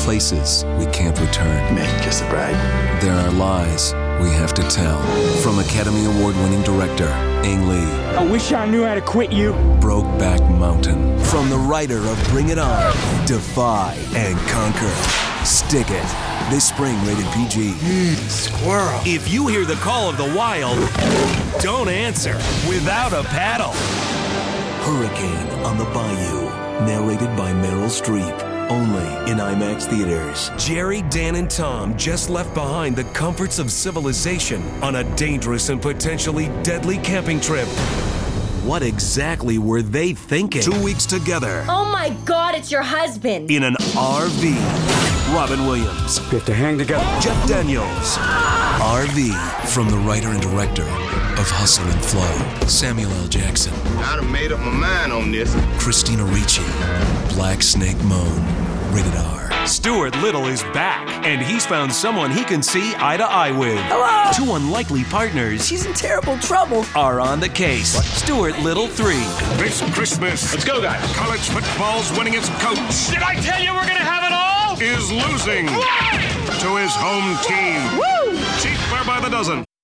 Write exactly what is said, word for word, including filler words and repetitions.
places we can't return. Man, kiss the bride. There are lies we have to tell. From Academy Award-winning director Ang Lee. I wish I knew how to quit you. Brokeback Mountain. From the writer of Bring It On, Defy and Conquer. Stick It. This spring, rated P G. Mmm, squirrel. If you hear the call of the wild, don't answer without a paddle. Hurricane on the Bayou. Narrated by Meryl Streep. Only in IMAX theaters. Jerry, Dan, and Tom just left behind the comforts of civilization on a dangerous and potentially deadly camping trip. What exactly were they thinking? Two weeks together. Oh my God, it's your husband. In an R V. Robin Williams. We have to hang together. Jeff Daniels. R V. From the writer and director of Hustle and Flow. Samuel L. Jackson. I done made up my mind on this. Christina Ricci. Black Snake Moan. Rated R. Stuart Little is back, and he's found someone he can see eye to eye with. Hello! Two unlikely partners. She's in terrible trouble. Are on the case. What? Stuart Little three. This Christmas. Let's go, guys. College football's winning its coach. Did I tell you we're gonna have it all? Is losing What? to his home team. Woo! Cheaper by the dozen.